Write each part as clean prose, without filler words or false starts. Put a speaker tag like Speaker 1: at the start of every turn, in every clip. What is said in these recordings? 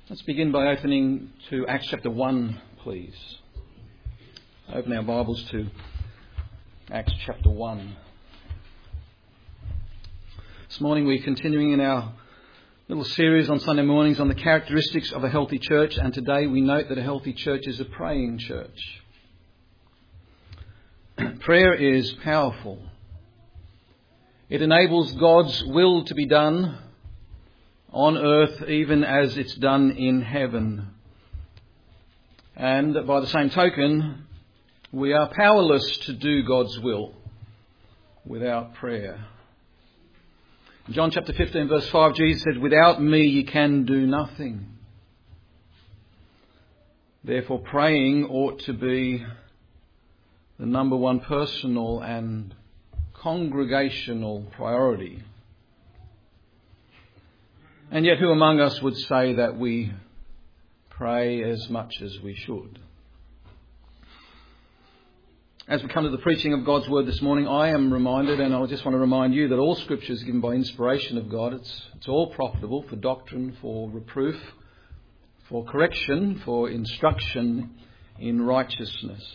Speaker 1: Let's begin by opening to Acts chapter 1, please. Open our Bibles to Acts chapter 1. This morning we're continuing in our little series on Sunday mornings on the characteristics of a healthy church, and today we note that a healthy church is a praying church. Prayer is powerful. It enables God's will to be done on earth even as it's done in heaven. And by the same token, we are powerless to do God's will without prayer. In John chapter 15 verse 5, Jesus said, "Without me you can do nothing." Therefore praying ought to be the number one personal and congregational priority. And yet who among us would say that we pray as much as we should? As we come to the preaching of God's Word this morning, I am reminded, and I just want to remind you, that all Scripture is given by inspiration of God. It's all profitable for doctrine, for reproof, for correction, for instruction in righteousness.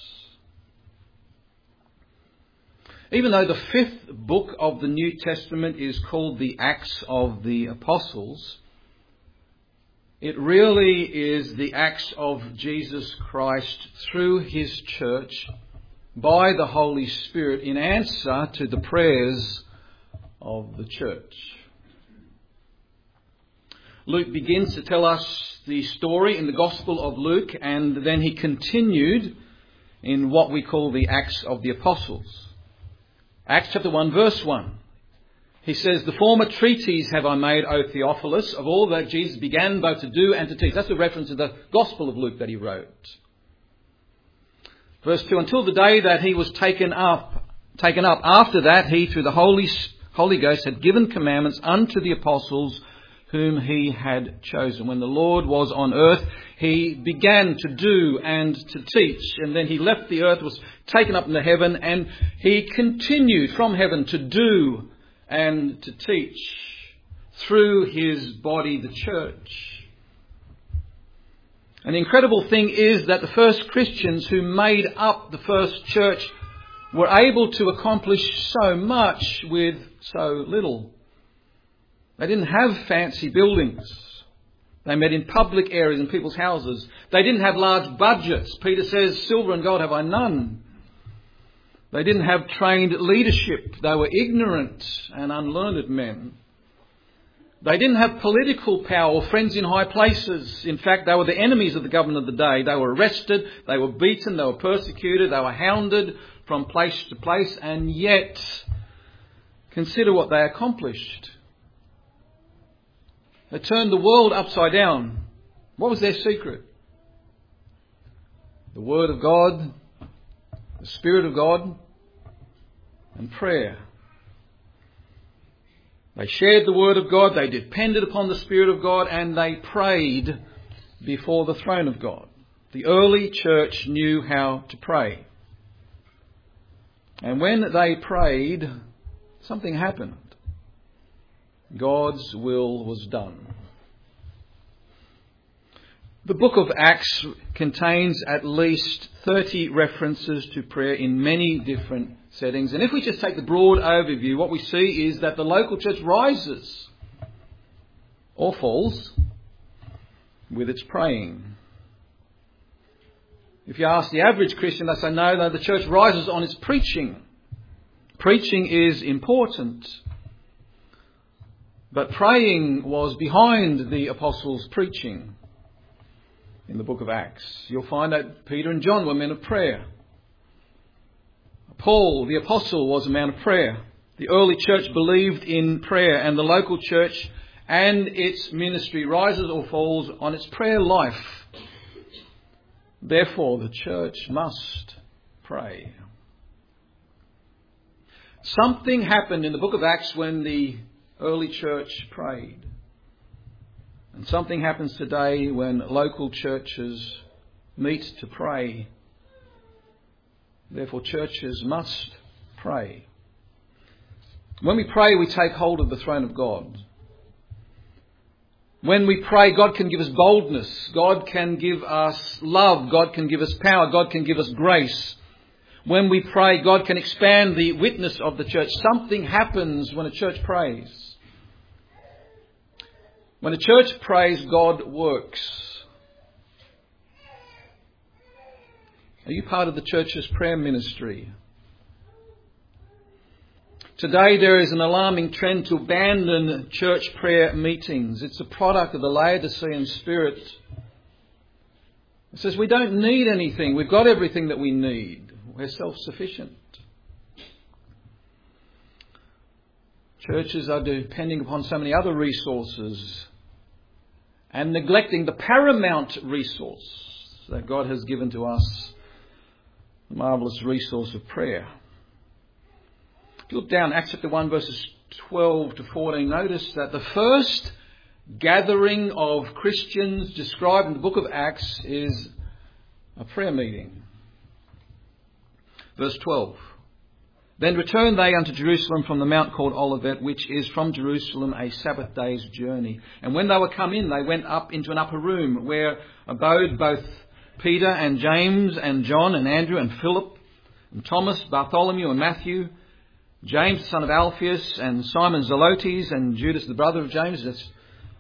Speaker 1: Even though the fifth book of the New Testament is called the Acts of the Apostles, it really is the acts of Jesus Christ through his church by the Holy Spirit in answer to the prayers of the church. Luke begins to tell us the story in the Gospel of Luke, and then he continued in what we call the Acts of the Apostles. Acts chapter 1 verse 1. He says, "The former treatise have I made, O Theophilus, of all that Jesus began both to do and to teach." That's a reference to the Gospel of Luke that he wrote. Verse 2, "Until the day that he was taken up. After that, he, through the Holy Ghost, had given commandments unto the apostles whom he had chosen." When the Lord was on earth, he began to do and to teach. And then he left the earth, was taken up into heaven, and he continued from heaven to do and to teach through his body, the church. And the incredible thing is that the first Christians who made up the first church were able to accomplish so much with so little. They didn't have fancy buildings. They met in public areas in people's houses. They didn't have large budgets. Peter says, "Silver and gold have I none." They didn't have trained leadership. They were ignorant and unlearned men. They didn't have political power or friends in high places. In fact, they were the enemies of the government of the day. They were arrested, they were beaten, they were persecuted, they were hounded from place to place. And yet, consider what they accomplished. They turned the world upside down. What was their secret? The Word of God, the Spirit of God, and prayer. They shared the Word of God, they depended upon the Spirit of God, and they prayed before the throne of God. The early church knew how to pray. And when they prayed, something happened. God's will was done. The book of Acts contains at least 30 references to prayer in many different settings. And if we just take the broad overview, what we see is that the local church rises or falls with its praying. If you ask the average Christian, they say, no, the church rises on its preaching. Preaching is important. But praying was behind the apostles' preaching in the book of Acts. You'll find that Peter and John were men of prayer. Paul, the apostle, was a man of prayer. The early church believed in prayer, and the local church and its ministry rises or falls on its prayer life. Therefore, the church must pray. Something happened in the book of Acts when the early church prayed. And something happens today when local churches meet to pray. Therefore, churches must pray. When we pray, we take hold of the throne of God. When we pray, God can give us boldness. God can give us love. God can give us power. God can give us grace. When we pray, God can expand the witness of the church. Something happens when a church prays. When a church prays, God works. Are you part of the church's prayer ministry? Today there is an alarming trend to abandon church prayer meetings. It's a product of the Laodicean spirit. It says we don't need anything. We've got everything that we need. We're self-sufficient. Churches are depending upon so many other resources and neglecting the paramount resource that God has given to us, the marvellous resource of prayer. If you look down Acts chapter 1 verses 12 to 14, notice that the first gathering of Christians described in the book of Acts is a prayer meeting. Verse 12. Then returned they unto Jerusalem from the mount called Olivet, which is from Jerusalem a Sabbath day's journey. And when they were come in, they went up into an upper room, where abode both Peter and James and John and Andrew and Philip and Thomas, Bartholomew and Matthew, James the son of Alphaeus and Simon Zelotes and Judas the brother of James. That's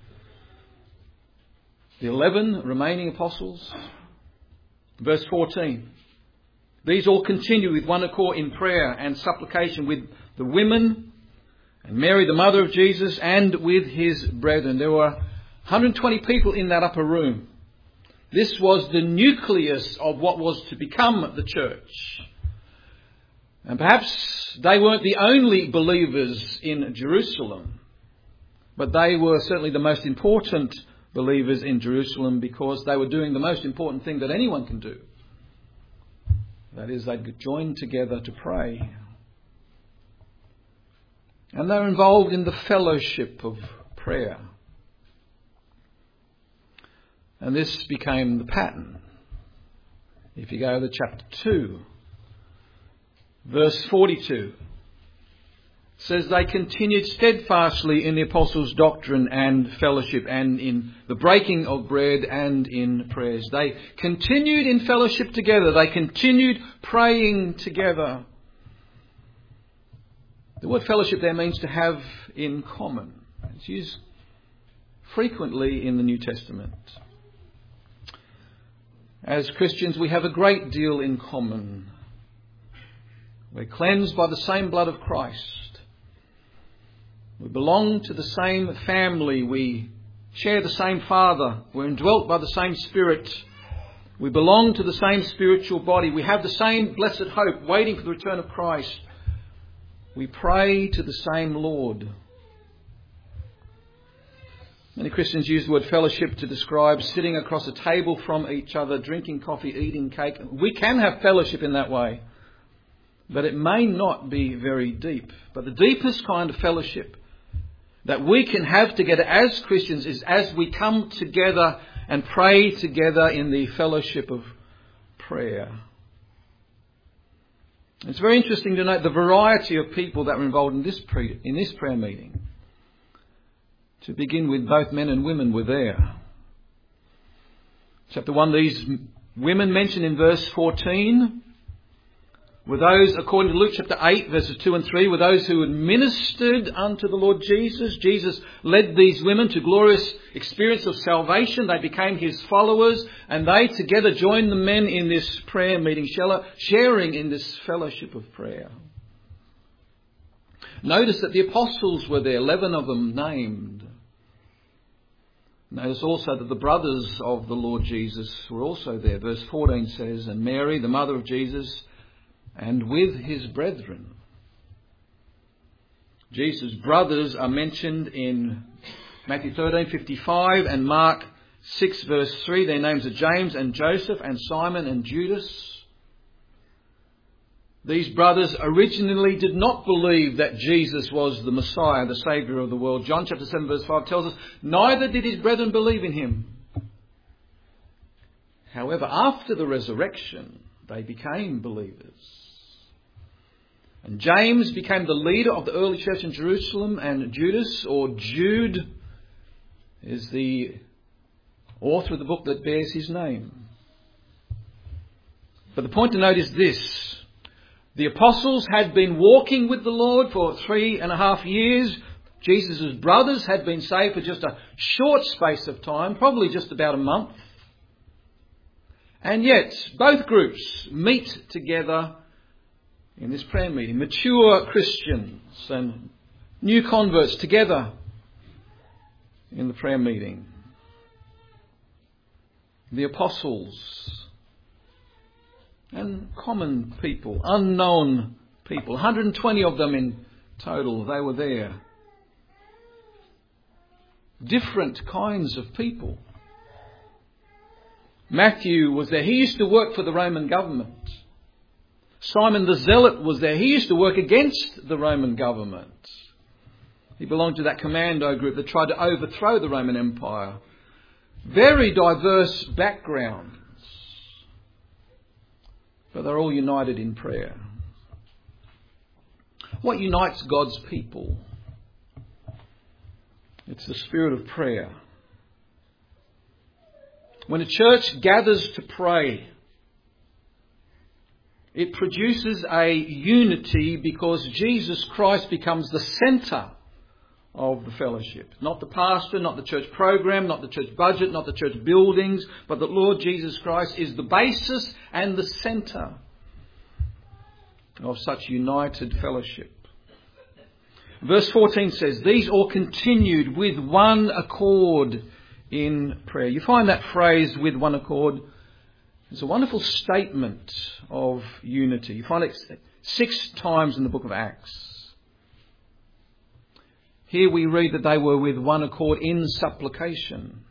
Speaker 1: the 11 remaining apostles. Verse 14. These all continued with one accord in prayer and supplication with the women and Mary the mother of Jesus and with his brethren. There were 120 people in that upper room. This was the nucleus of what was to become the church. And perhaps they weren't the only believers in Jerusalem, but they were certainly the most important believers in Jerusalem, because they were doing the most important thing that anyone can do. That is, they'd join together to pray. And they were involved in the fellowship of prayer. And this became the pattern. If you go to chapter 2, verse 42, it says they continued steadfastly in the apostles' doctrine and fellowship, and in the breaking of bread and in prayers. They continued in fellowship together. They continued praying together. The word fellowship there means to have in common. It's used frequently in the New Testament. As Christians, we have a great deal in common. We're cleansed by the same blood of Christ. We belong to the same family. We share the same Father. We're indwelt by the same Spirit. We belong to the same spiritual body. We have the same blessed hope, waiting for the return of Christ. We pray to the same Lord. Many Christians use the word fellowship to describe sitting across a table from each other, drinking coffee, eating cake. We can have fellowship in that way, but it may not be very deep. But the deepest kind of fellowship that we can have together as Christians is as we come together and pray together in the fellowship of prayer. It's very interesting to note the variety of people that were involved in this prayer meeting. To begin with, both men and women were there. Chapter 1, these women mentioned in verse 14 were those, according to Luke chapter 8, verses 2 and 3, were those who had ministered unto the Lord Jesus. Jesus led these women to glorious experience of salvation. They became his followers, and they together joined the men in this prayer meeting, sharing in this fellowship of prayer. Notice that the apostles were there, 11 of them named. Notice also that the brothers of the Lord Jesus were also there. Verse 14 says, and Mary, the mother of Jesus, and with his brethren. Jesus' brothers are mentioned in Matthew 13:55 and Mark 6 verse 3. Their names are James and Joseph and Simon and Judas. These brothers originally did not believe that Jesus was the Messiah, the Saviour of the world. John chapter 7 verse 5 tells us, neither did his brethren believe in him. However, after the resurrection, they became believers. And James became the leader of the early church in Jerusalem, and Judas, or Jude, is the author of the book that bears his name. But the point to note is this. The apostles had been walking with the Lord for 3.5 years. Jesus' brothers had been saved for just a short space of time, probably just about a month. And yet, both groups meet together in this prayer meeting. Mature Christians and new converts together in the prayer meeting. The apostles and common people, unknown people, 120 of them in total, they were there. Different kinds of people. Matthew was there. He used to work for the Roman government. Simon the Zealot was there. He used to work against the Roman government. He belonged to that commando group that tried to overthrow the Roman Empire. Very diverse backgrounds. But they're all united in prayer. What unites God's people? It's the spirit of prayer. When a church gathers to pray, it produces a unity because Jesus Christ becomes the centre of the fellowship. Not the pastor, not the church program, not the church budget, not the church buildings, but the Lord Jesus Christ is the basis and the centre of such united fellowship. Verse 14 says, these all continued with one accord in prayer. You find that phrase, with one accord. It's a wonderful statement of unity. You find it 6 times in the book of Acts. Here we read that they were with one accord in supplication.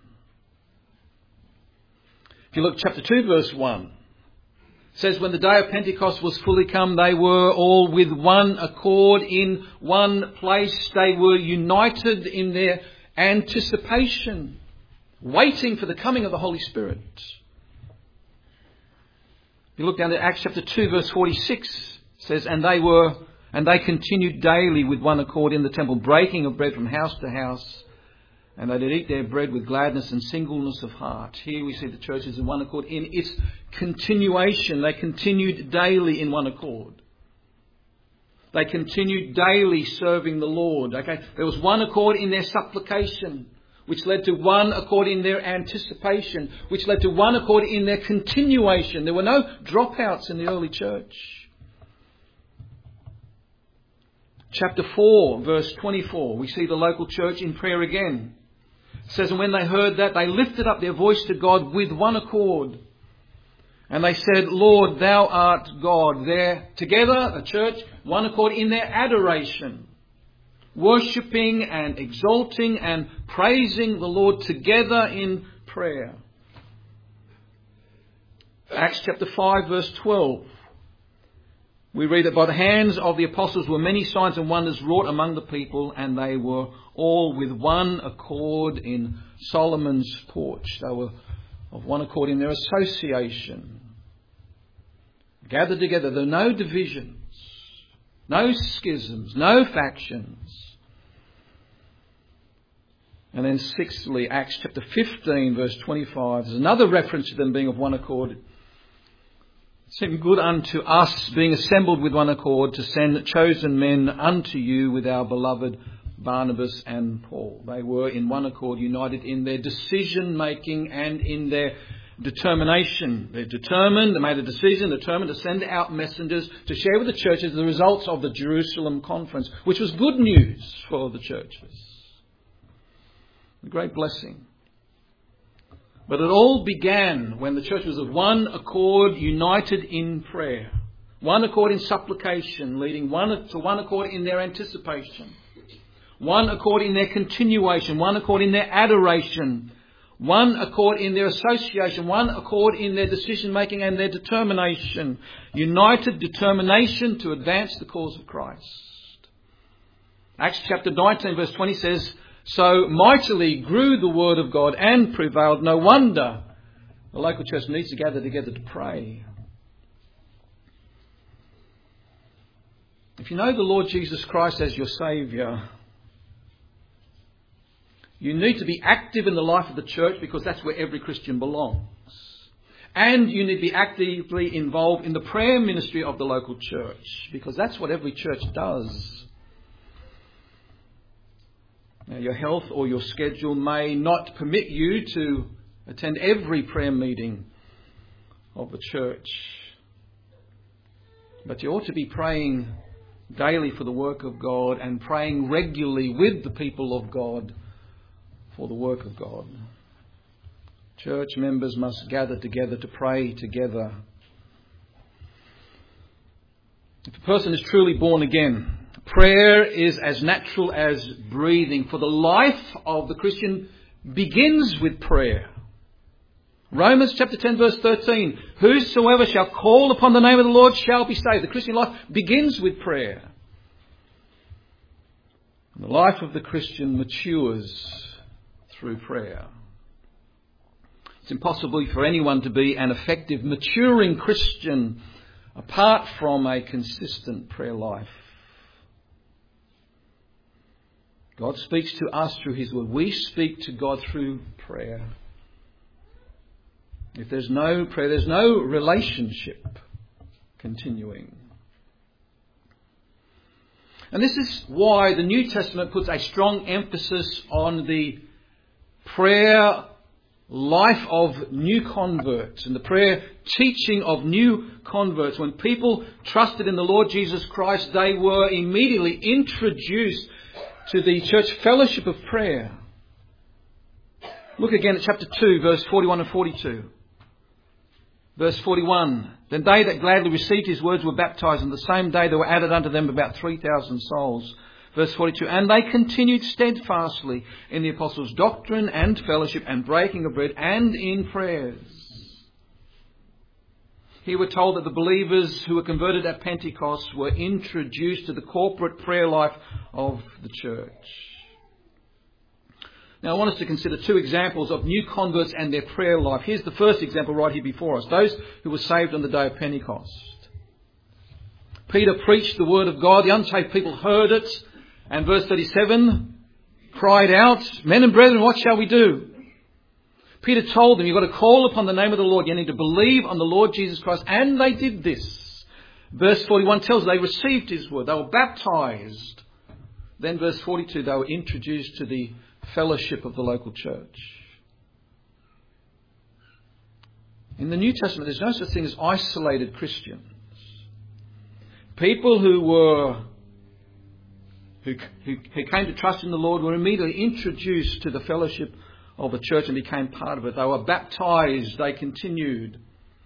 Speaker 1: If you look chapter 2 verse 1, it says when the day of Pentecost was fully come, they were all with one accord in one place. They were united in their anticipation, waiting for the coming of the Holy Spirit. If you look down to Acts chapter 2 verse 46, it says, and they continued daily with one accord in the temple, breaking of bread from house to house. And they did eat their bread with gladness and singleness of heart. Here we see the church is in one accord in its continuation. They continued daily in one accord. They continued daily serving the Lord. Okay, there was one accord in their supplication, which led to one accord in their anticipation, which led to one accord in their continuation. There were no dropouts in the early church. Chapter 4, verse 24, we see the local church in prayer again. It says, and when they heard that, they lifted up their voice to God with one accord. And they said, Lord, thou art God. They're together, a church, one accord in their adoration. Worshipping and exalting and praising the Lord together in prayer. Acts chapter 5, verse 12. We read that by the hands of the apostles were many signs and wonders wrought among the people, and they were all with one accord in Solomon's porch. They were of one accord in their association. Gathered together. There were no divisions, no schisms, no factions. And then sixthly, Acts chapter 15, verse 25. There's another reference to them being of one accord. It seemed good unto us, being assembled with one accord, to send chosen men unto you with our beloved Barnabas and Paul. They were in one accord, united in their decision making and in their determination. They made a decision, determined to send out messengers to share with the churches the results of the Jerusalem conference, which was good news for the churches. A great blessing. But it all began when the church was of one accord, united in prayer. One accord in supplication, leading to one accord in their anticipation. One accord in their continuation. One accord in their adoration. One accord in their association. One accord in their decision making and their determination. United determination to advance the cause of Christ. Acts chapter 19 verse 20 says, so mightily grew the word of God and prevailed. No wonder the local church needs to gather together to pray. If you know the Lord Jesus Christ as your Saviour, You need to be active in the life of the church because that's where every Christian belongs. And you need to be actively involved in the prayer ministry of the local church because that's what every church does. Now, your health or your schedule may not permit you to attend every prayer meeting of the church. But you ought to be praying daily for the work of God and praying regularly with the people of God for the work of God. Church members must gather together to pray together. If a person is truly born again, prayer is as natural as breathing, for the life of the Christian begins with prayer. Romans chapter 10 verse 13, whosoever shall call upon the name of the Lord shall be saved. The Christian life begins with prayer. And the life of the Christian matures through prayer. It's impossible for anyone to be an effective, maturing Christian apart from a consistent prayer life. God speaks to us through His Word. We speak to God through prayer. If there's no prayer, there's no relationship continuing. And this is why the New Testament puts a strong emphasis on the prayer life of new converts and the prayer teaching of new converts. When people trusted in the Lord Jesus Christ, they were immediately introduced to the church fellowship of prayer. Look again at chapter 2, verse 41 and 42. Verse 41, then they that gladly received His words were baptized, and the same day there were added unto them about 3,000 souls. Verse 42, and they continued steadfastly in the apostles' doctrine and fellowship and breaking of bread and in prayers. Here we're told that the believers who were converted at Pentecost were introduced to the corporate prayer life of the church. Now I want us to consider two examples of new converts and their prayer life. Here's the first example right here before us. Those who were saved on the day of Pentecost. Peter preached the word of God. The unsaved people heard it. And verse 37 cried out, men and brethren, what shall we do? Peter told them, you've got to call upon the name of the Lord. You need to believe on the Lord Jesus Christ. And they did this. Verse 41 tells us they received His word. They were baptized. Then verse 42, they were introduced to the fellowship of the local church. In the New Testament, there's no such thing as isolated Christians. People who came to trust in the Lord were immediately introduced to the fellowship of the church and became part of it. They were baptized. They continued.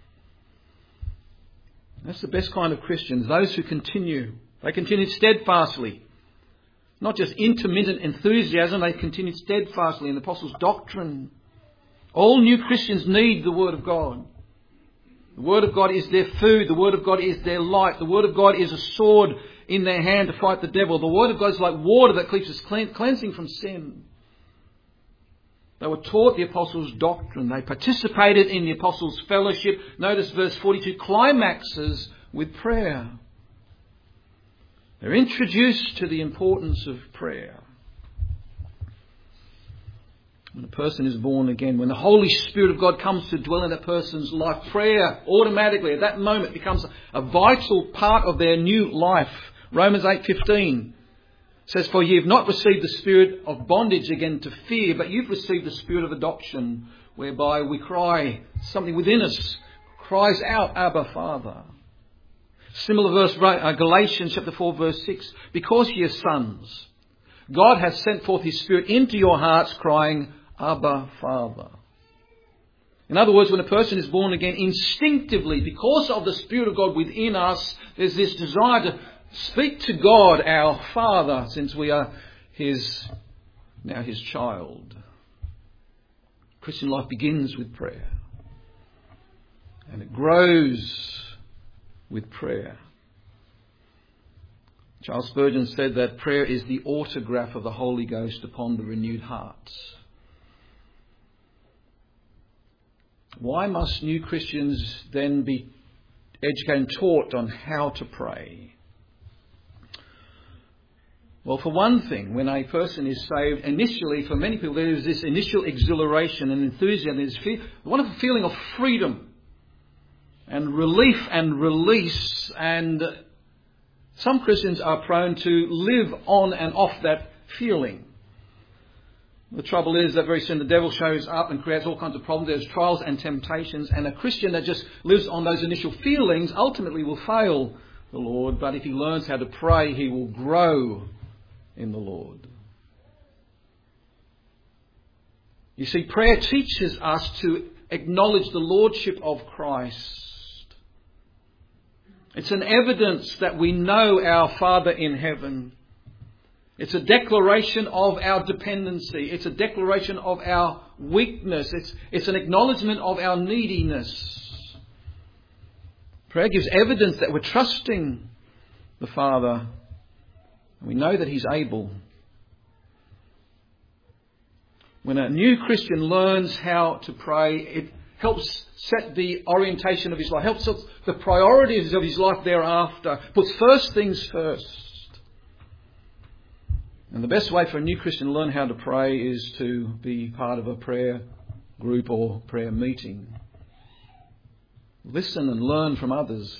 Speaker 1: That's the best kind of Christians. Those who continue. They continued steadfastly. Not just intermittent enthusiasm. They continued steadfastly in the apostles' doctrine. All new Christians need the Word of God. The Word of God is their food. The Word of God is their light. The Word of God is a sword in their hand to fight the devil. The Word of God is like water that keeps us cleansing from sin. They were taught the apostles' doctrine. They participated in the apostles' fellowship. Notice verse 42 climaxes with prayer. They're introduced to the importance of prayer. When a person is born again, when the Holy Spirit of God comes to dwell in that person's life, prayer automatically at that moment becomes a vital part of their new life. Romans 8:15 says, for ye have not received the spirit of bondage again to fear, but you've received the spirit of adoption, whereby we cry, something within us cries out, Abba, Father. Similar verse, Galatians chapter 4 verse 6, because ye are sons, God hath sent forth His Spirit into your hearts, crying, Abba, Father. In other words, when a person is born again, instinctively, because of the Spirit of God within us, there's this desire to speak to God, our Father, since we are His child. Christian life begins with prayer. And it grows with prayer. Charles Spurgeon said that prayer is the autograph of the Holy Ghost upon the renewed heart. Why must new Christians then be educated and taught on how to pray? Well, for one thing, when a person is saved, initially, for many people, there is this initial exhilaration and enthusiasm. There's a wonderful feeling of freedom and relief and release. And some Christians are prone to live on and off that feeling. The trouble is that very soon the devil shows up and creates all kinds of problems. There's trials and temptations. And a Christian that just lives on those initial feelings ultimately will fail the Lord. But if he learns how to pray, he will grow in the Lord. You see, prayer teaches us to acknowledge the lordship of Christ. It's an evidence that we know our Father in heaven. It's a declaration of our dependency. It's a declaration of our weakness. It's an acknowledgement of our neediness. Prayer gives evidence that we're trusting the Father. We know that He's able. When a new Christian learns how to pray, it helps set the orientation of his life, helps set the priorities of his life thereafter, puts first things first. And the best way for a new Christian to learn how to pray is to be part of a prayer group or prayer meeting. Listen and learn from others.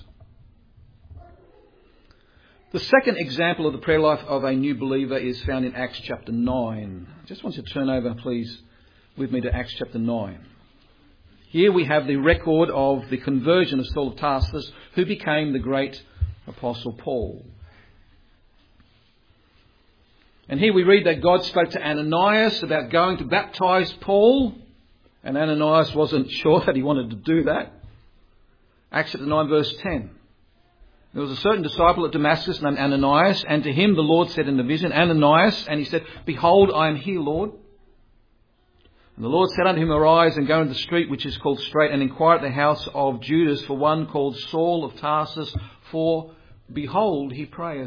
Speaker 1: The second example of the prayer life of a new believer is found in Acts chapter 9. I just want you to turn over, please, with me to Acts chapter 9. Here we have the record of the conversion of Saul of Tarsus, who became the great Apostle Paul. And here we read that God spoke to Ananias about going to baptize Paul. And Ananias wasn't sure that he wanted to do that. Acts chapter 9 verse 10. There was a certain disciple at Damascus named Ananias, and to him the Lord said in the vision, Ananias, and he said, Behold, I am here, Lord. And the Lord said unto him, Arise and go into the street which is called Straight, and inquire at the house of Judas for one called Saul of Tarsus, for behold, he prayeth.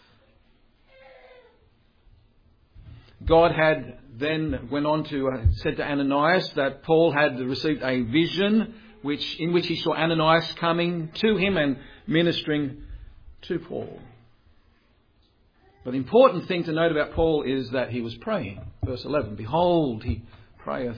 Speaker 1: God had then went on to said to Ananias that Paul had received a vision in which he saw Ananias coming to him and ministering to Paul. But the important thing to note about Paul is that he was praying. Verse 11, Behold, he prayeth.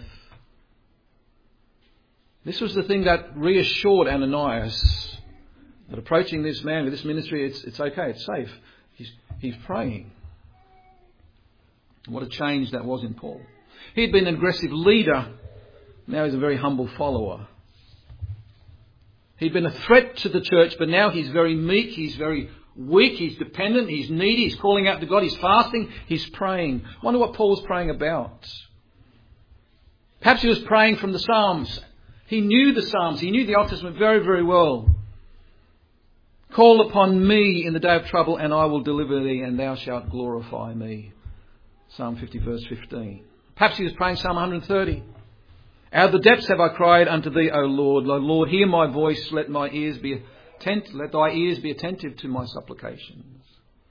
Speaker 1: This was the thing that reassured Ananias that approaching this man with this ministry, it's okay, it's safe. He's praying. What a change that was in Paul. He'd been an aggressive leader. Now he's a very humble follower. He'd been a threat to the church, but now he's very meek, he's very weak, he's dependent, he's needy, he's calling out to God, he's fasting, he's praying. I wonder what Paul was praying about. Perhaps he was praying from the Psalms. He knew the Psalms, he knew the Old Testament very, very well. Call upon me in the day of trouble, and I will deliver thee, and thou shalt glorify me. Psalm 50 verse 15. Perhaps he was praying Psalm 130. Out of the depths have I cried unto thee, O Lord. O Lord, hear my voice, let thy ears be attentive to my supplications.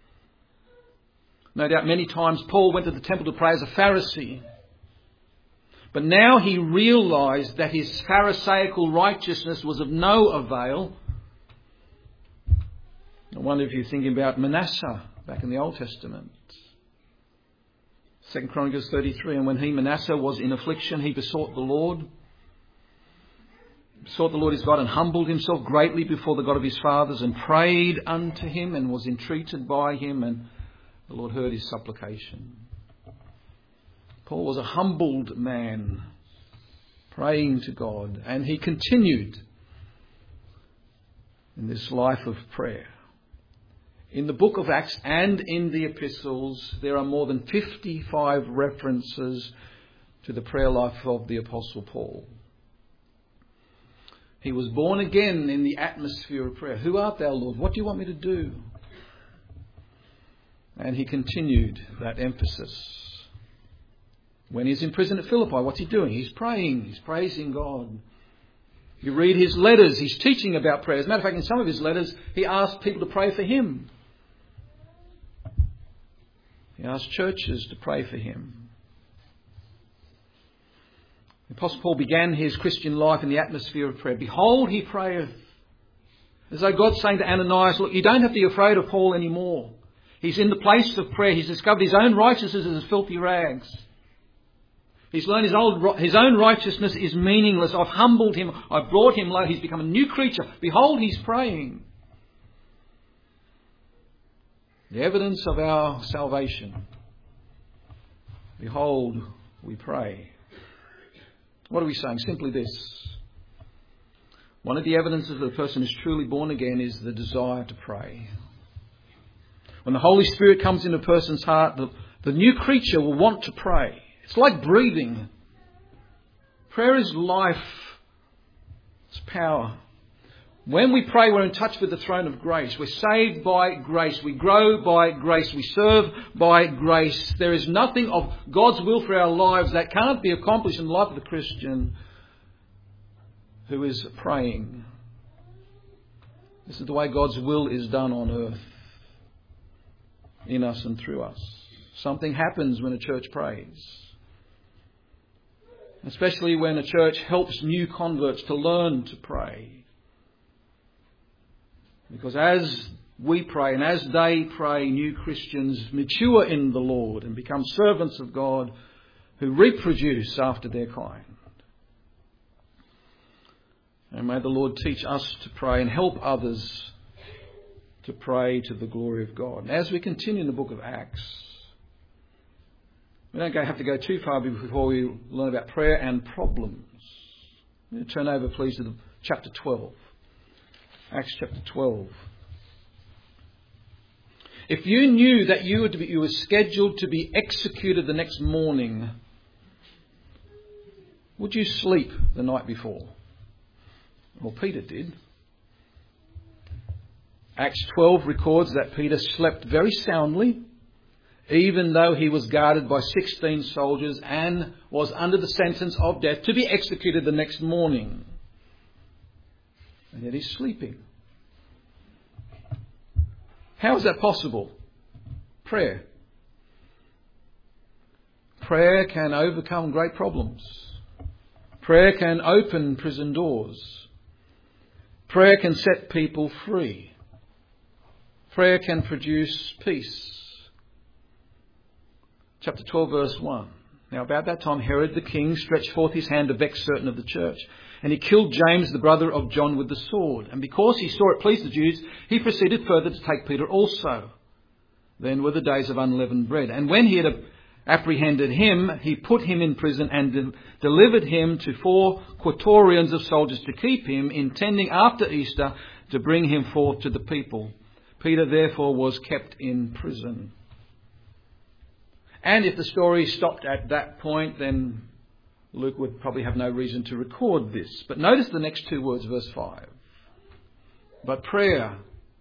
Speaker 1: No doubt many times Paul went to the temple to pray as a Pharisee. But now he realised that his Pharisaical righteousness was of no avail. I wonder if you're thinking about Manasseh back in the Old Testament. 2 Chronicles 33, and when Manasseh was in affliction, he besought the Lord. Besought the Lord his God and humbled himself greatly before the God of his fathers and prayed unto him and was entreated by him, and the Lord heard his supplication. Paul was a humbled man praying to God, and he continued in this life of prayer. In the book of Acts and in the epistles, there are more than 55 references to the prayer life of the Apostle Paul. He was born again in the atmosphere of prayer. Who art thou, Lord? What do you want me to do? And he continued that emphasis. When he's in prison at Philippi, what's he doing? He's praying. He's praising God. You read his letters. He's teaching about prayer. As a matter of fact, in some of his letters, he asked people to pray for him. He asked churches to pray for him. The Apostle Paul began his Christian life in the atmosphere of prayer. Behold, he prayeth. As though God's saying to Ananias, look, you don't have to be afraid of Paul anymore. He's in the place of prayer. He's discovered his own righteousness as filthy rags. He's learned his own righteousness is meaningless. I've humbled him. I've brought him low. He's become a new creature. Behold, he's praying. The evidence of our salvation. Behold, we pray. What are we saying? Simply this. One of the evidences that a person is truly born again is the desire to pray. When the Holy Spirit comes into a person's heart, the new creature will want to pray. It's like breathing. Prayer is life. It's power. When we pray, we're in touch with the throne of grace. We're saved by grace. We grow by grace. We serve by grace. There is nothing of God's will for our lives that can't be accomplished in the life of the Christian who is praying. This is the way God's will is done on earth, in us and through us. Something happens when a church prays. Especially when a church helps new converts to learn to pray. Because as we pray and as they pray, new Christians mature in the Lord and become servants of God who reproduce after their kind. And may the Lord teach us to pray and help others to pray to the glory of God. And as we continue in the book of Acts, we don't have to go too far before we learn about prayer and problems. Turn over, please, to chapter 12. Acts chapter 12. If you knew that you were scheduled to be executed the next morning, would you sleep the night before? Well, Peter did. Acts 12 records that Peter slept very soundly, even though he was guarded by 16 soldiers and was under the sentence of death to be executed the next morning. And yet he's sleeping. How is that possible? Prayer. Prayer can overcome great problems. Prayer can open prison doors. Prayer can set people free. Prayer can produce peace. Chapter 12, verse 1. Now about that time Herod the king stretched forth his hand to vex certain of the church. And he killed James, the brother of John, with the sword. And because he saw it pleased the Jews, he proceeded further to take Peter also. Then were the days of unleavened bread. And when he had apprehended him, he put him in prison and delivered him to 4 quaternions of soldiers to keep him, intending after Easter to bring him forth to the people. Peter therefore was kept in prison. And if the story stopped at that point, then Luke would probably have no reason to record this. But notice the next 2 words, verse 5. But prayer.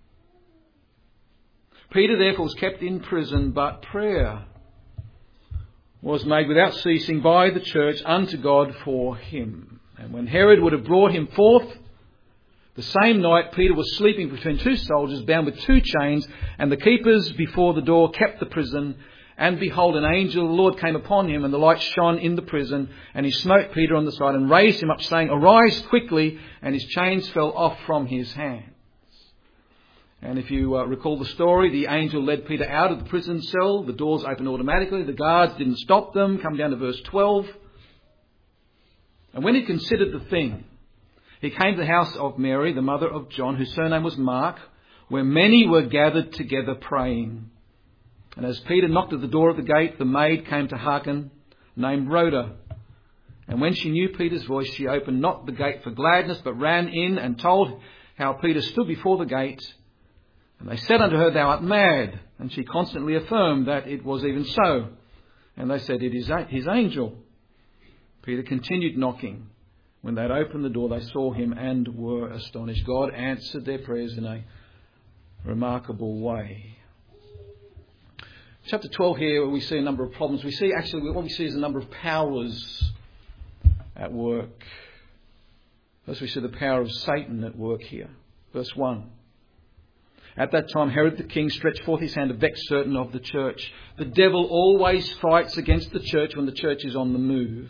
Speaker 1: Peter therefore was kept in prison, but prayer was made without ceasing by the church unto God for him. And when Herod would have brought him forth, the same night Peter was sleeping between 2 soldiers, bound with 2 chains, and the keepers before the door kept the prison. And behold, an angel of the Lord came upon him, and the light shone in the prison, and he smote Peter on the side and raised him up, saying, Arise quickly, and his chains fell off from his hands. And if you recall the story, the angel led Peter out of the prison cell. The doors opened automatically. The guards didn't stop them. Come down to verse 12. And when he considered the thing, he came to the house of Mary, the mother of John, whose surname was Mark, where many were gathered together praying. And as Peter knocked at the door of the gate, the maid came to hearken, named Rhoda. And when she knew Peter's voice, she opened not the gate for gladness, but ran in and told how Peter stood before the gate. And they said unto her, Thou art mad. And she constantly affirmed that it was even so. And they said, It is his angel. Peter continued knocking. When they had opened the door, they saw him and were astonished. God answered their prayers in a remarkable way. Chapter 12 here, we see a number of problems. We see actually, what we see is a number of powers at work. First we see the power of Satan at work here. Verse 1. At that time Herod the king stretched forth his hand to vex certain of the church. The devil always fights against the church when the church is on the move.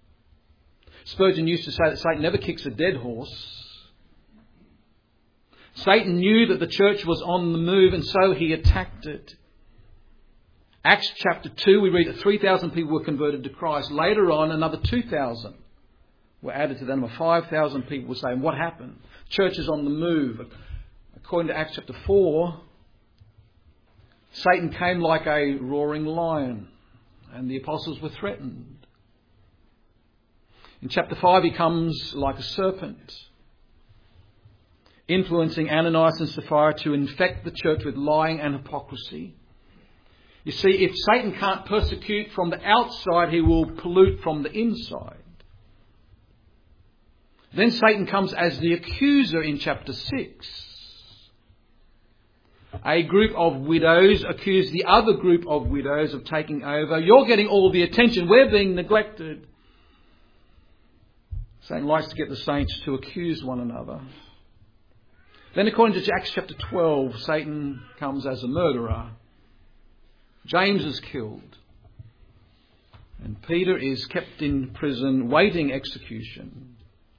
Speaker 1: Spurgeon used to say that Satan never kicks a dead horse. Satan knew that the church was on the move, and so he attacked it. Acts chapter 2, we read that 3,000 people were converted to Christ. Later on, another 2,000 were added to the number. 5,000 people were saying, what happened? Church is on the move. According to Acts chapter 4, Satan came like a roaring lion, and the apostles were threatened. In chapter 5, he comes like a serpent, influencing Ananias and Sapphira to infect the church with lying and hypocrisy. You see, if Satan can't persecute from the outside, he will pollute from the inside. Then Satan comes as the accuser in chapter 6. A group of widows accuse the other group of widows of taking over. You're getting all the attention. We're being neglected. Satan likes to get the saints to accuse one another. Then according to Acts chapter 12, Satan comes as a murderer. James is killed. And Peter is kept in prison, waiting execution.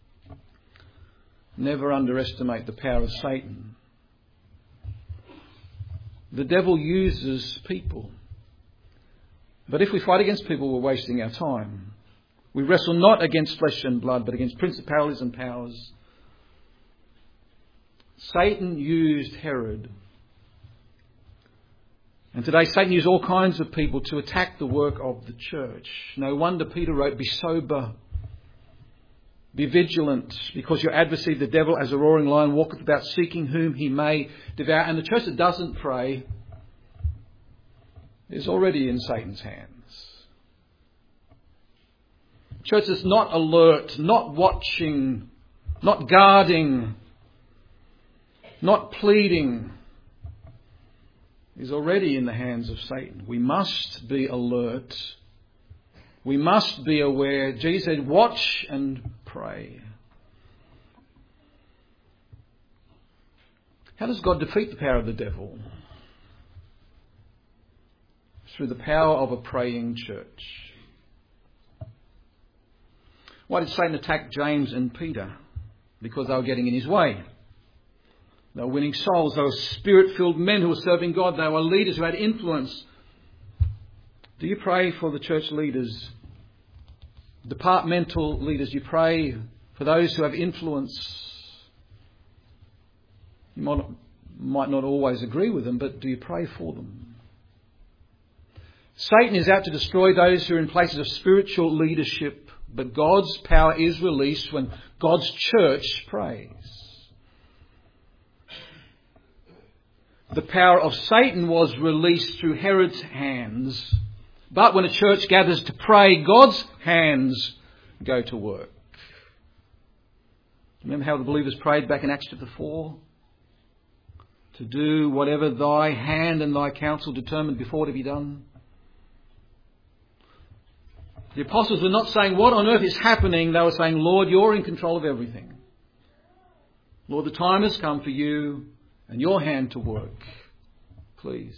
Speaker 1: Never underestimate the power of Satan. The devil uses people. But if we fight against people, we're wasting our time. We wrestle not against flesh and blood, but against principalities and powers. Satan used Herod. And today Satan used all kinds of people to attack the work of the church. No wonder Peter wrote, be sober, be vigilant, because your adversary, the devil, as a roaring lion, walketh about seeking whom he may devour. And the church that doesn't pray is already in Satan's hands. Church that's not alert, not watching, not guarding, not pleading, is already in the hands of Satan. We must be alert. We must be aware. Jesus said, watch and pray. How does God defeat the power of the devil? Through the power of a praying church. Why did Satan attack James and Peter? Because they were getting in his way. They were winning souls. They were spirit-filled men who were serving God. They were leaders who had influence. Do you pray for the church leaders, departmental leaders? You pray for those who have influence. You might not always agree with them, but do you pray for them? Satan is out to destroy those who are in places of spiritual leadership, but God's power is released when God's church prays. The power of Satan was released through Herod's hands. But when a church gathers to pray, God's hands go to work. Remember how the believers prayed back in Acts chapter 4? To do whatever thy hand and thy counsel determined before to be done. The apostles were not saying, what on earth is happening? They were saying, Lord, you're in control of everything. Lord, the time has come for you and your hand to work. Please.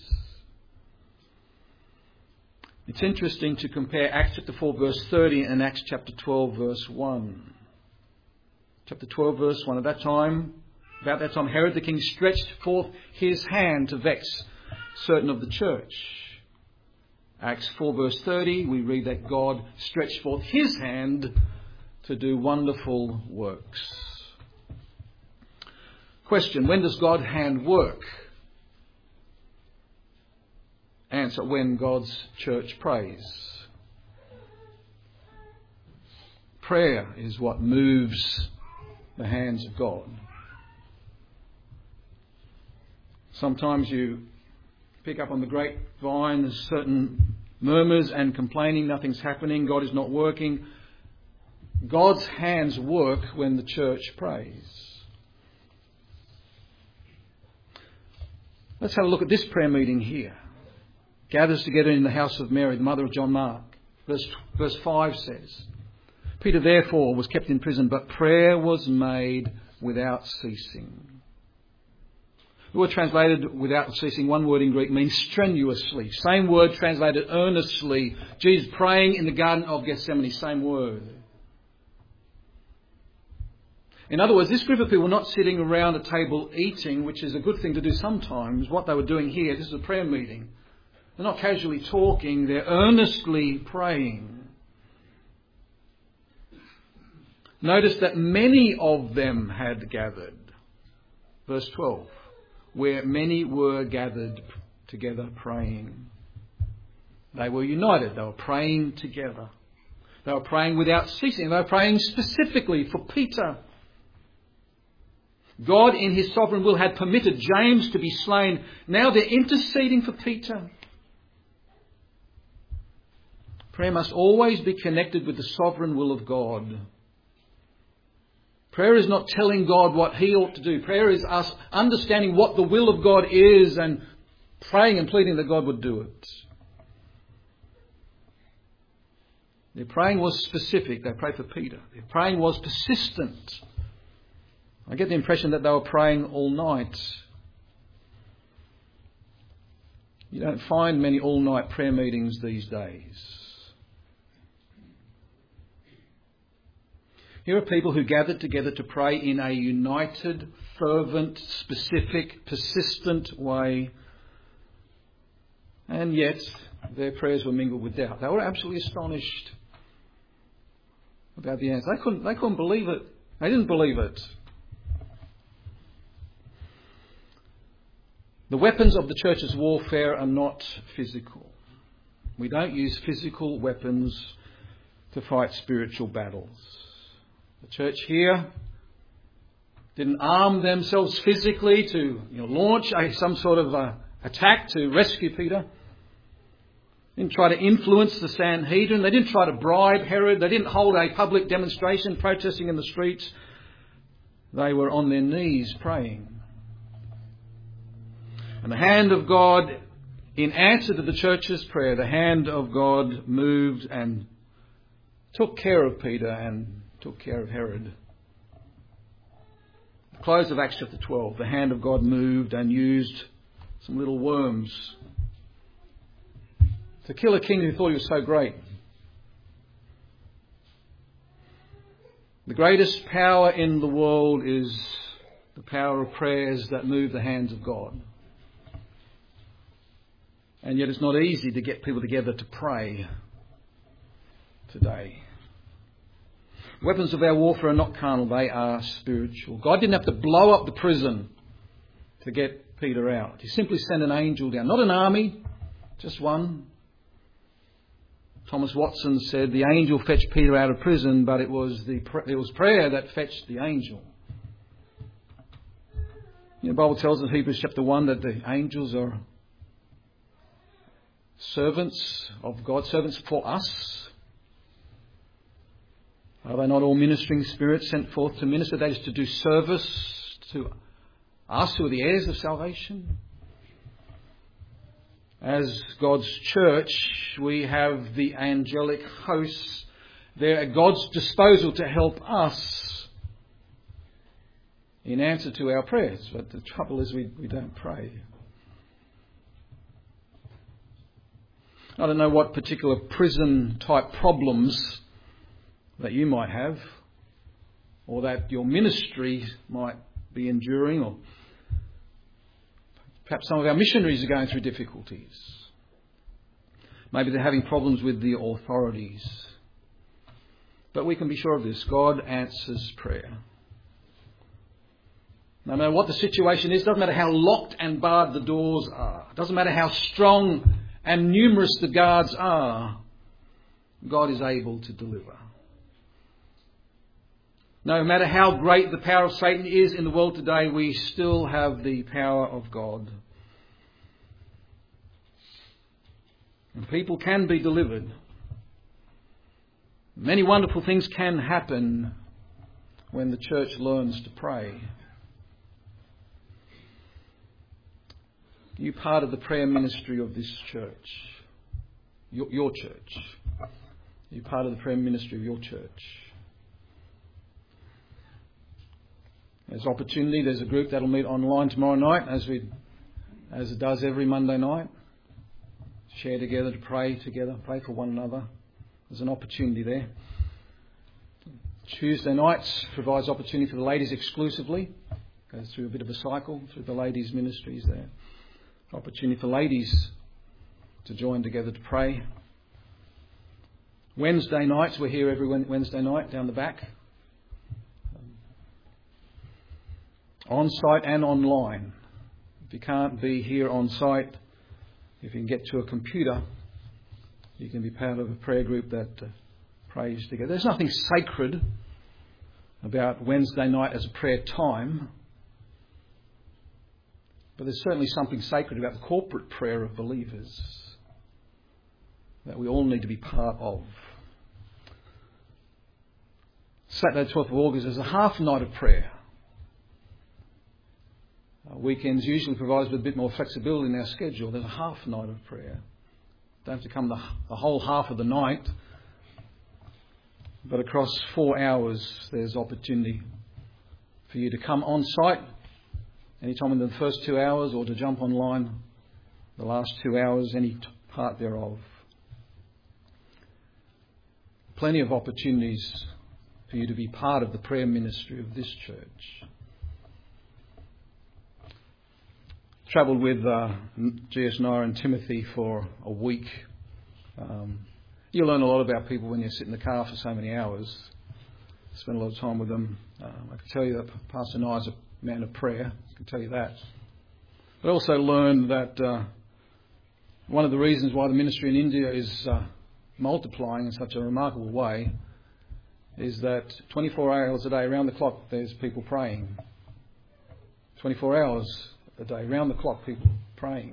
Speaker 1: It's interesting to compare Acts chapter 4 verse 30 and Acts chapter 12 verse 1. Chapter 12 verse 1. About that time, Herod the king stretched forth his hand to vex certain of the church. Acts 4 verse 30, we read that God stretched forth his hand to do wonderful works. Question, when does God's hand work? Answer, when God's church prays. Prayer is what moves the hands of God. Sometimes you pick up on the grapevine, there's certain murmurs and complaining, nothing's happening, God is not working. God's hands work when the church prays. Let's have a look at this prayer meeting here. Gathers together in the house of Mary, the mother of John Mark. Verse 5 says, Peter therefore was kept in prison, but prayer was made without ceasing. The word translated without ceasing, one word in Greek, means strenuously. Same word translated earnestly. Jesus praying in the Garden of Gethsemane, same word. In other words, this group of people were not sitting around a table eating, which is a good thing to do sometimes. What they were doing here, this is a prayer meeting. They're not casually talking, they're earnestly praying. Notice that many of them had gathered. Verse 12, where many were gathered together praying. They were united. They were praying together. They were praying without ceasing. They were praying specifically for Peter. God in his sovereign will had permitted James to be slain. Now they're interceding for Peter. Prayer must always be connected with the sovereign will of God. Prayer is not telling God what he ought to do. Prayer is us understanding what the will of God is and praying and pleading that God would do it. Their praying was specific. They prayed for Peter. Their praying was persistent. I get the impression that they were praying all night. You don't find many all-night prayer meetings these days. Here are people who gathered together to pray in a united, fervent, specific, persistent way. And yet, their prayers were mingled with doubt. They were absolutely astonished about the answer. They couldn't believe it. They didn't believe it. The weapons of the church's warfare are not physical. We don't use physical weapons to fight spiritual battles. The church here didn't arm themselves physically to launch some sort of attack to rescue Peter. They didn't try to influence the Sanhedrin. They didn't try to bribe Herod. They didn't hold a public demonstration protesting in the streets. They were on their knees praying. And the hand of God, in answer to the church's prayer, the hand of God moved and took care of Peter and took care of Herod. At the close of Acts chapter 12, the hand of God moved and used some little worms to kill a king who thought he was so great. The greatest power in the world is the power of prayers that move the hands of God. And yet it's not easy to get people together to pray today. Weapons of our warfare are not carnal, they are spiritual. God didn't have to blow up the prison to get Peter out. He simply sent an angel down. Not an army, just one. Thomas Watson said the angel fetched Peter out of prison, but it was prayer that fetched the angel. The Bible tells us in Hebrews chapter 1 that the angels are servants of God, servants for us. Are they not all ministering spirits sent forth to minister? That is to do service to us who are the heirs of salvation. As God's church, we have the angelic hosts there at God's disposal to help us in answer to our prayers. But the trouble is we don't pray. I don't know what particular prison type problems that you might have, or that your ministry might be enduring, or perhaps some of our missionaries are going through difficulties. Maybe they're having problems with the authorities. But we can be sure of this: God answers prayer. No matter what the situation is, doesn't matter how locked and barred the doors are, doesn't matter how strong and numerous the guards are, God is able to deliver. No matter how great the power of Satan is in the world today, we still have the power of God. And people can be delivered. Many wonderful things can happen when the church learns to pray. You part of the prayer ministry of this church, your church. You part of the prayer ministry of your church. There's opportunity. There's a group that'll meet online tomorrow night, as it does every Monday night. Share together, to pray together, pray for one another. There's an opportunity there. Tuesday nights provides opportunity for the ladies exclusively. Goes through a bit of a cycle through the ladies' ministries there. Opportunity for ladies to join together to pray. Wednesday nights, we're here every Wednesday night down the back. On-site and online. If you can't be here on-site, if you can get to a computer, you can be part of a prayer group that prays together. There's nothing sacred about Wednesday night as a prayer time, but there's certainly something sacred about the corporate prayer of believers that we all need to be part of. Saturday, 12th of August, is a half night of prayer. Weekends usually provide us with a bit more flexibility in our schedule. There's a half night of prayer. Don't have to come the whole half of the night, but across 4 hours there's opportunity for you to come on site anytime in the first 2 hours, or to jump online the last 2 hours, any part thereof. Plenty of opportunities for you to be part of the prayer ministry of this church. Travelled with G.S. Nair and Timothy for a week. You learn a lot about people when you sit in the car for so many hours. Spend a lot of time with them. I can tell you that Pastor Nair is a man of prayer. I can tell you that. But I also learned that one of the reasons why the ministry in India is multiplying in such a remarkable way is that 24 hours a day, around the clock, there's people praying. 24 hours a day, round the clock, people praying.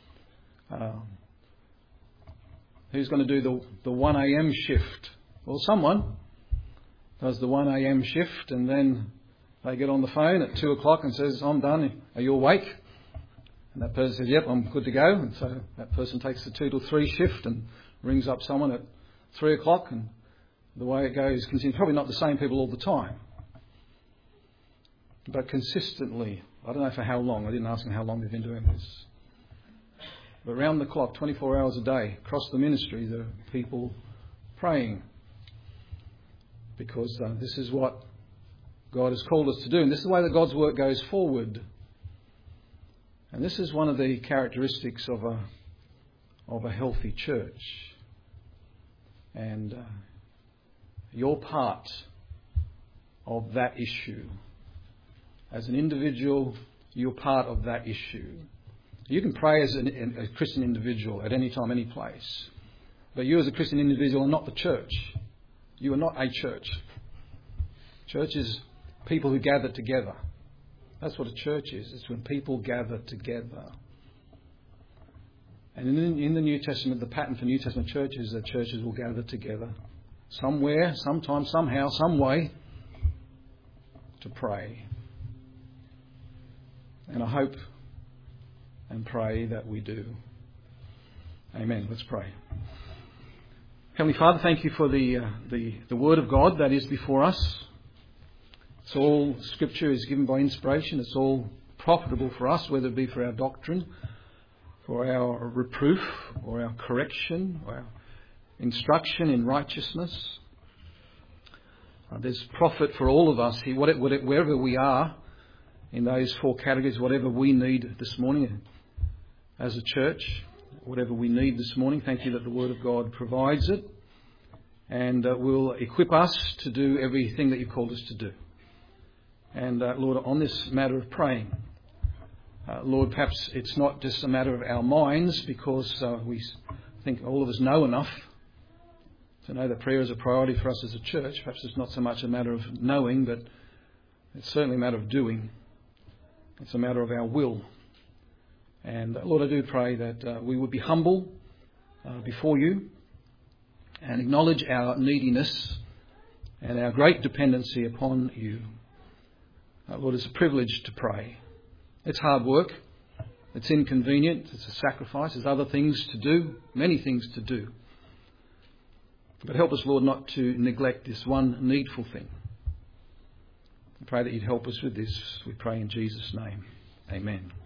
Speaker 1: Who's going to do the 1 a.m. shift? Well, someone does the 1 a.m. shift, and then they get on the phone at 2 o'clock and says, "I'm done. Are you awake?" And that person says, "Yep, I'm good to go." And so that person takes the 2 to 3 shift and rings up someone at 3 o'clock, and the way it goes continues. Probably not the same people all the time, but consistently. I don't know for how long. I didn't ask them how long they've been doing this. But round the clock, 24 hours a day, across the ministry, there are people praying. Because this is what God has called us to do. And this is the way that God's work goes forward. And this is one of the characteristics of a healthy church. And you're part of that issue. As an individual, you're part of that issue. You can pray as a Christian individual at any time, any place. But you as a Christian individual are not the church. You are not a church. Church is people who gather together. That's what a church is. It's when people gather together. And in the New Testament, the pattern for New Testament churches is that churches will gather together somewhere, sometime, somehow, some way to pray. And I hope and pray that we do. Amen. Let's pray. Heavenly Father, thank you for the Word of God that is before us. It's all Scripture is given by inspiration. It's all profitable for us, whether it be for our doctrine, for our reproof, or our correction, or our instruction in righteousness. There's profit for all of us here, wherever we are in those 4 categories, whatever we need this morning as a church, whatever we need this morning. Thank you that the Word of God provides it and will equip us to do everything that you've called us to do. And Lord, on this matter of praying, Lord, perhaps it's not just a matter of our minds, because we think all of us know enough to know that prayer is a priority for us as a church. Perhaps it's not so much a matter of knowing, but it's certainly a matter of doing. It's a matter of our will. And Lord, I do pray that we would be humble before you and acknowledge our neediness and our great dependency upon you. Lord, it's a privilege to pray. It's hard work. It's inconvenient. It's a sacrifice. There's other things to do, many things to do. But help us, Lord, not to neglect this one needful thing. I pray that you'd help us with this. We pray in Jesus' name. Amen.